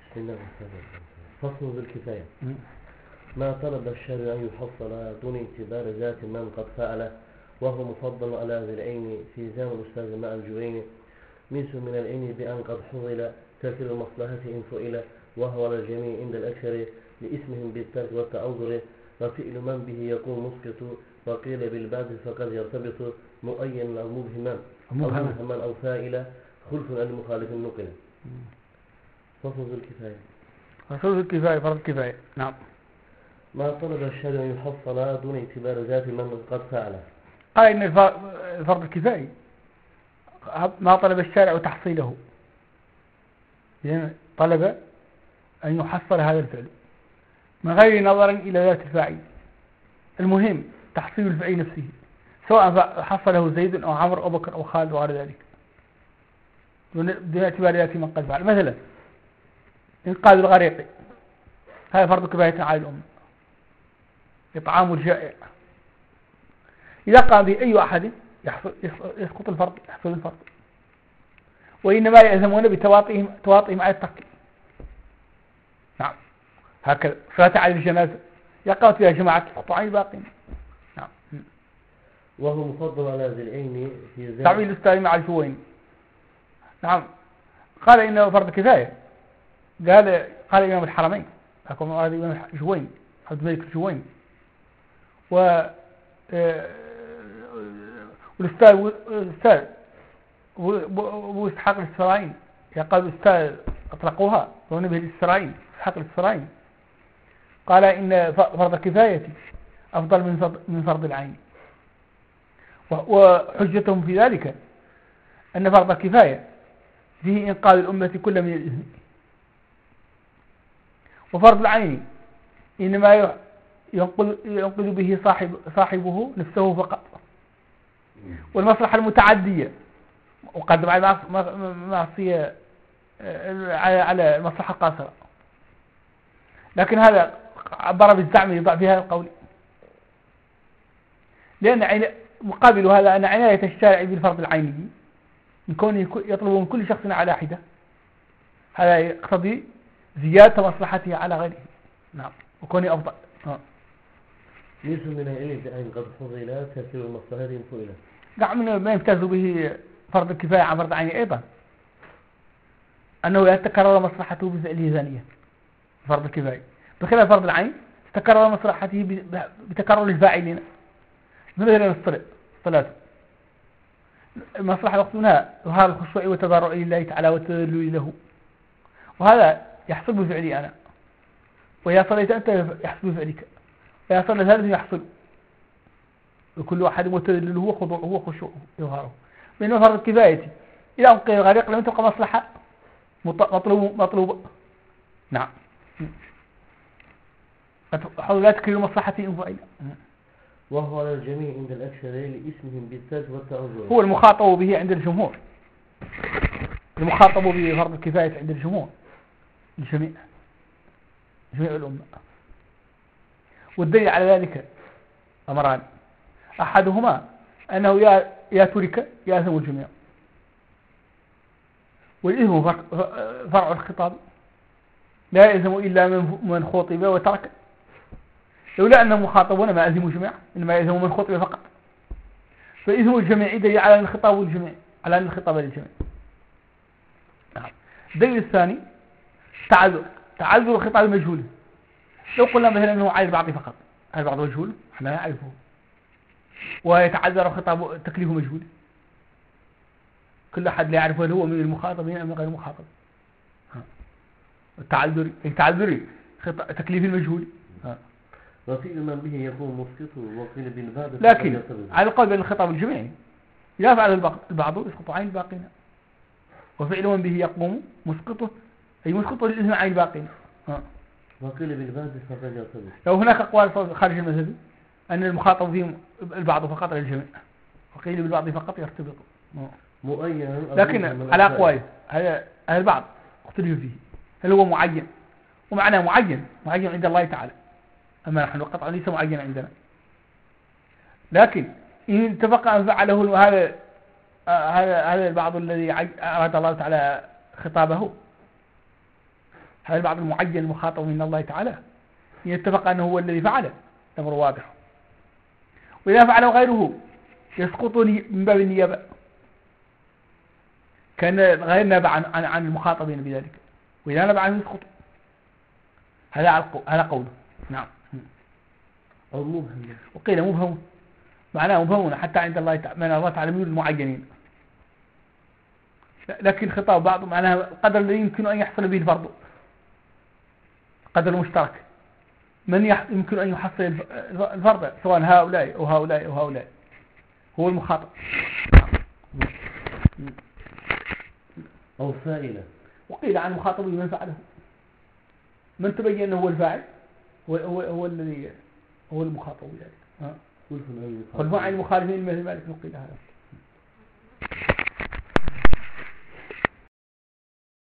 فصل بالكفاية. ما طلب الشارع أن يحصل دون اعتبار ذات من قد فعل، وهو مفضل على ذي العين في زمن الأستاذ مع الجوين. ميس من العين بأن قد حصل ترك المصلحة إن فعل، وهو على الجميع عند الأكثر لاسمهم بالترك والتعذر. وفعل من به يكون مسقط، وقيل بالبعد فقد يرتبط مؤينا أو مبهما أو فاعلا خلف المخالف النقل. فصل الكفاية. فصل الكفاية فرض الكفاية. نعم. ما طلب الشارع أن يحصل دون اعتبار ذات من قد فعله. قال إن فرض الكفاية ما طلب الشارع تحصيله، يعني طلب أن يحصل هذا الفعل من غير نظر إلى ذات الفاعل، المهم تحصيل الفعل نفسه، سواء حصله زيد أو عمرو أو بكر أو خالد وغير ذلك، دون اعتبار ذات من قد فعل. مثلا إنقاذ الغريق هذا فرض كفاية على الأمة، إطعام الجائع، إذا قام به أي أحد يسقط الفرض، يحصل الفرض، وإنما يأثمون بتواطئهم على الترك. نعم. هكذا صلاة على الجنازة يقام فيها جماعة القطعين الباقين. نعم. وهو مفضل على ذي العين في ذلك تعويل الأستاذ مع الجوين. نعم. قال إنه فرض كفاية، قال إمام الحرمين هكذا، هذا إمام الجوين عبد الملك الجوين، والأستاذ أبو إسحاق الإسرائيلي يقال الأستاذ أطلقوها ونبه الإسرائيلي إسحاق الإسرائيلي، قال إن فرض الكفاية أفضل من فرض العين، وحجتهم في ذلك أن فرض الكفاية فيه إنقاذ الأمة كل من الإثم، وفرض العين إنما ينقذ به صاحبه نفسه فقط، والمصلحة المتعدية وقدم على معصية على المصلحة القاصرة. لكن هذا عبر بالزعم يضع في هذا القول، لأن مقابل هذا أن عناية الشارع بالفرض العيني من كونه يطلب من كل شخص على حدة، هذا يقتضي زيادة مصلحته على غيره. نعم. وكونه أفضل. ليس من العلم بأن قد فضل تأثير المصلحة فضيلة. نعم. ما يمتاز به فرض الكفاية عن فرض العين أيضا أنه يتكرر مصلحته بفعله ثانيا. فرض الكفاية بخلاف فرض العين تكرر مصلحته بتكرر الفاعلين، مثلا الصلاة المصلحة وقت منها ظهار الخشوع والتضرع لله تعالى والتذلل له، وهذا يحصل بفعلي أنا، وإذا صليت أنت يحصل بفعلك، وإذا صلى ثالث يحصل، وكل واحد متذلله وخضوعه وخشوعه يظهره. بينما فرض الكفاية إذا أنقذ الغريق لم تبقى مصلحة مطلوب. نعم. حول لا تكرر مصلحة إنفعية. وهو على الجميع عند الأكثر لاسمهم بالترك والتعذر. هو المخاطب به عند الجمهور، المخاطب به فرض الكفاية عند الجمهور الجميع، جميع الأمة. والدليل على ذلك أمران، أحدهما أنه يا ترك يأثم الجميع، والإثم فرع الخطاب لا يأثم إلا من خطب وترك، لولا أنهم مخاطبون ما أثموا جميعا، إنما يأثم من خطب فقط، فإثم الجميع دليل على أن الخطاب للجميع، على أن الخطاب للجميع. الدليل الثاني تعذر الخطاب المجهول، لو قلنا مثلا أنه على البعض فقط، على البعض مجهول احنا نعرفه، ويتعذر الخطاب التكليف مجهول، كل أحد لا يعرف هل هو من المخاطبين أم غير المخاطب. التعذري تكليف المجهول. وفي من به يكون مسقط، وقيل بالبعض لكن على القول بأن الخطاب الجميعي إذا فعل البعض يسقط عن الباقين، وفعل من به يقوم مسقطه أي مسقطه للإثم عن الباقين. وقيل بالبعض فقد يرتبط. لو هناك أقوال خارج المذهب أن المخاطب فيهم البعض فقط للجميع، وقيل بالبعض فقط يرتبط مؤينا، لكن على أقوال هذا البعض اختلف فيه هل هو معين، ومعنى معين عند الله تعالى، أما نحن قطعا ليس معين عندنا. لكن إن اتفق أن فعله هذا البعض الذي أراد الله تعالى خطابه، هذا البعض المعين المخاطب من الله تعالى يتفق أنه هو الذي فعله، الأمر واضح. وإذا فعله غيره يسقط من باب النيابة، كان غير نابع عن المخاطبين بذلك، وإذا نابع عنه يسقط. هذا قوله. نعم. أو مبهم، وقيل مبهم، معناه مبهمون حتى عند الله تعالى، من الله تعالى يريد المعينين، لكن خطاب بعض معناها القدر الذي يمكن أن يحصل به الفرض، قدر المشترك، من يمكن أن يحصل الفرض سواء هؤلاء أو هؤلاء أو هؤلاء، هو المخاطب. أو فاعلة. وقيل عن المخاطب من فعله، من تبين أنه هو الفاعل هو الذي هو المخاطب يعني. خلف عن المخالفين مثل ذلك نقيل هذا.